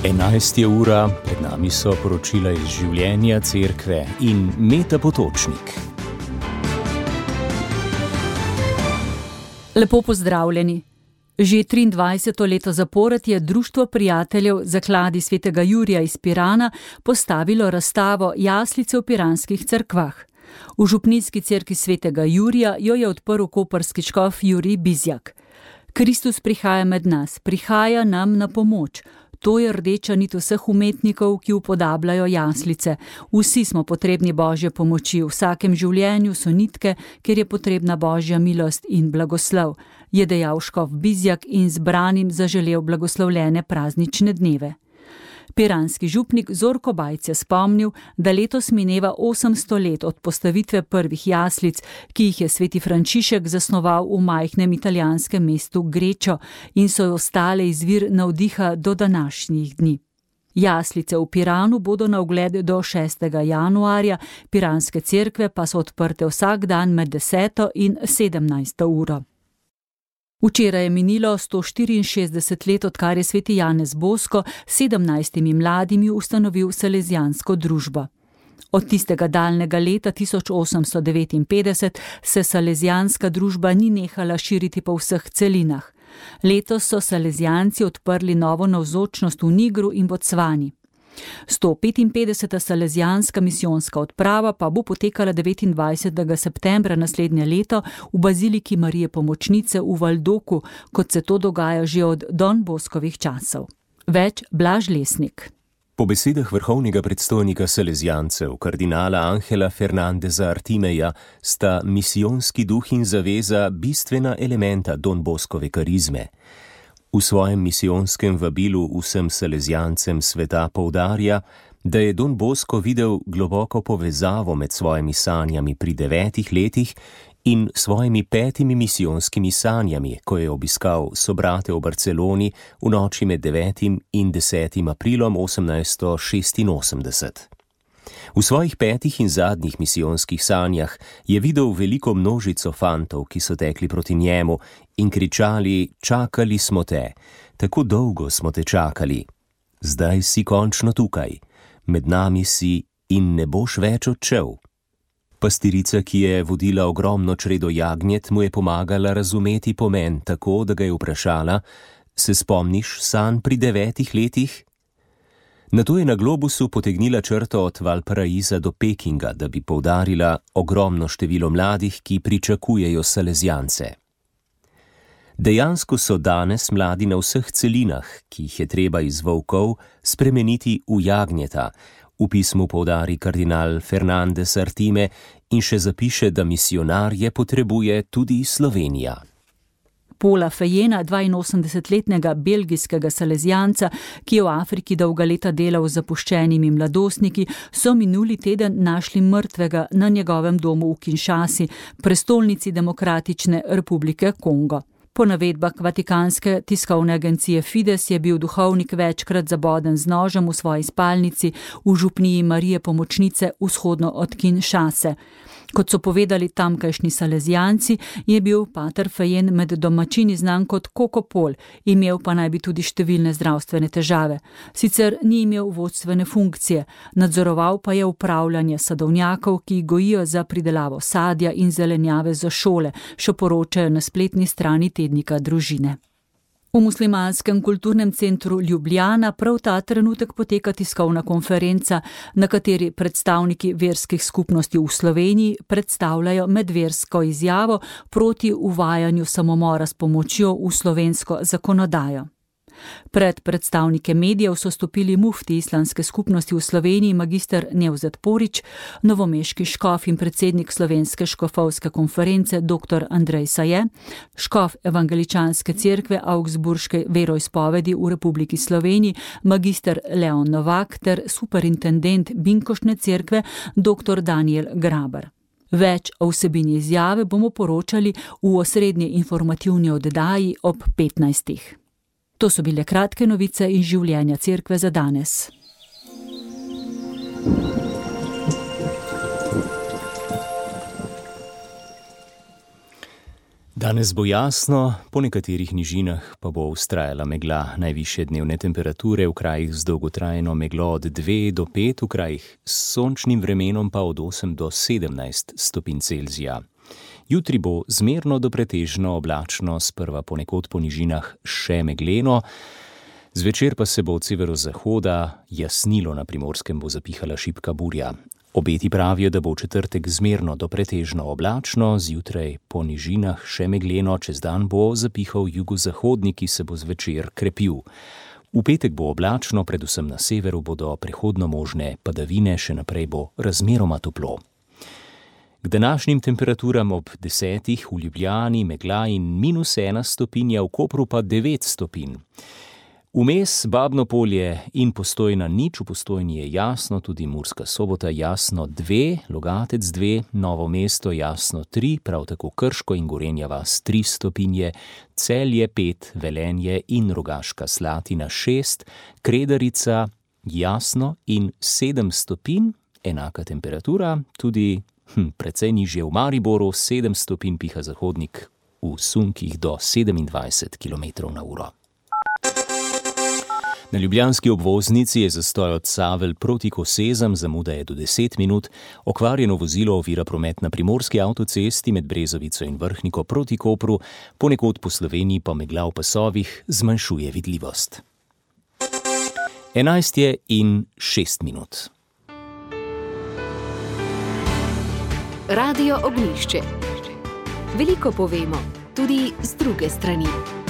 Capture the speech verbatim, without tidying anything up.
enajst je ura, pred nami so poročila iz življenja cerkve in Meta Potočnik. Lepo pozdravljeni. Že triindvajseto leto zapored je Društvo prijateljev zakladi svetega Jurija iz Pirana postavilo razstavo Jaslice v piranskih cerkvah. V župnijski cerkvi svetega Jurija jo je odprl koprski škof Jurij Bizjak. Kristus prihaja med nas, prihaja nam na pomoč. To je rdeča nit vseh umetnikov, ki upodabljajo jaslice. Vsi smo potrebni Božje pomoči, v vsakem življenju so nitke, kjer je potrebna Božja milost in blagoslov, je dejal škof Bizjak in zbranim zaželel blagoslovljene praznične dneve. Piranski župnik Zorko Bajc je spomnil, da letos mineva osemsto let od postavitve prvih jaslic, ki jih je sveti Frančišek zasnoval v majhnem italijanskem mestu Grečo in so ostale izvir navdiha do današnjih dni. Jaslice v Piranu bodo na ogled do šestega januarja, piranske cerkve pa so odprte vsak dan med deseto in sedemnajsto uro. Včeraj je minilo sto štiriinšestdeset let, odkar je sveti Janez Bosko sedemnajstimi mladimi ustanovil salezijansko družbo. Od tistega daljnega leta tisoč osemsto devetinpetdeset se salezijanska družba ni nehala širiti po vseh celinah. Letos so salezijanci odprli novo navzočnost v Nigru in Bocvani. sto petinpetdeseta salezijanska misijonska odprava pa bo potekala devetindvajsetega septembra naslednje leto v baziliki Marije Pomočnice v Valdoku, kot se to dogaja že od Don Boskovih časov. Več Blaž Lesnik. Po besedah vrhovnega predstojnika salezijancev, kardinala Angela Fernandeza Artimeja, sta misijonski duh in zaveza bistvena elementa Don Boskove karizme. V svojem misijonskem vabilu vsem salezijancem sveta poudarja, da je Don Bosko videl globoko povezavo med svojimi sanjami pri devetih letih in svojimi petimi misijonskimi sanjami, ko je obiskal sobrate v Barceloni v noči med devetim in desetim aprilom osemnajststo šestinosemdeset. V svojih petih in zadnjih misijonskih sanjah je videl veliko množico fantov, ki so tekli proti njemu in kričali: "Čakali smo te, tako dolgo smo te čakali. Zdaj si končno tukaj, med nami si in ne boš več odšel." Pastirica, ki je vodila ogromno čredo jagnjet, mu je pomagala razumeti pomen tako, da ga je vprašala: "Se spomniš sanj pri devetih letih?" Nato je na globusu potegnila črto od Valparaiza do Pekinga, da bi poudarila ogromno število mladih, ki pričakujejo salezijance. Dejansko so danes mladi na vseh celinah, ki jih je treba iz volkov spremeniti v jagnjeta, v pismu poudari kardinal Fernandez Artime in še zapiše, da misijonarje potrebuje tudi Slovenija. Paula Fejena, dvainosemdesetletnega belgijskega salezijanca, ki je v Afriki dolga leta delal z zapuščenimi mladostniki, so minuli teden našli mrtvega na njegovem domu v Kinshasi, prestolnici Demokratične republike Kongo. Po navedbah vatikanske tiskovne agencije Fides je bil duhovnik večkrat zaboden z nožem v svoji spalnici v župniji Marije Pomočnice vzhodno od Kinshase. Kot so povedali tamkajšnji salezijanci, je bil pater Fejen med domačini znan kot kokopol, imel pa naj bi tudi številne zdravstvene težave. Sicer ni imel vodstvene funkcije, nadzoroval pa je upravljanje sadovnjakov, ki gojijo za pridelavo sadja in zelenjave za šole, še poročajo na spletni strani tednika Družine. V muslimanskem kulturnem centru Ljubljana prav ta trenutek poteka tiskovna konferenca, na kateri predstavniki verskih skupnosti v Sloveniji predstavljajo medversko izjavo proti uvajanju samomora s pomočjo v slovensko zakonodajo. Pred predstavnike medijev so stopili mufti islamske skupnosti v Sloveniji magister Nevzet Porić, novomeški škof in predsednik Slovenske škofovske konference dr. Andrej Saje, škof evangeličanske cerkve Augsburške veroizpovedi v Republiki Sloveniji magister Leon Novak ter superintendent Binkošne cerkve dr. Daniel Grabar. Več o vsebini izjave bomo poročali v osrednji informativni oddaji ob petnajstih. To so bile kratke novice iz življenja cerkve za danes. Danes bo jasno, po nekaterih nižinah pa bo vztrajala megla. Najvišje dnevne temperature v krajih z dolgotrajno meglo od dve do pet, v krajih s sončnim vremenom pa od osem do sedemnajst stopinj Celzija. Jutri bo zmerno do pretežno oblačno, sprva ponekod po nižinah še megleno. Zvečer pa se bo od severozahoda jasnilo, na Primorskem bo zapihala šibka burja. Obeti pravijo, da bo v četrtek zmerno do pretežno oblačno, zjutraj po nižinah še megleno, čez dan bo zapihal jugozahodnik, ki se bo zvečer krepil. V petek bo oblačno, predvsem na severu bodo prehodno možne padavine, še naprej bo razmeroma toplo. K današnjim temperaturam ob desetih v Ljubljani megla in minus ena stopinja, v Kopru pa devet stopinj. Vmes Babno Polje in Postojna nič, v Postojni je jasno, tudi Murska Sobota jasno dve, Logatec dve, Novo mesto jasno tri, prav tako Krško in Gorenja vas tri stopinje, Celje pet, Velenje in Rogaška Slatina šest, Kredarica jasno in sedem stopinj, enaka temperatura, tudi hm, precej nižje v Mariboru, sedem stopinj piha zahodnik, v sunkih do sedemindvajset kilometrov na uro. Na ljubljanski obvoznici je zastoj od Savelj proti Kosezam, zamuda je do deset minut, okvarjeno vozilo ovira promet na primorski avtocesti med Brezovico in Vrhniko proti Kopru, ponekod po Sloveniji pa megla v pasovih zmanjšuje vidljivost. Enajst je in šest minut. Radio Ognjišče. Veliko povemo, tudi z druge strani.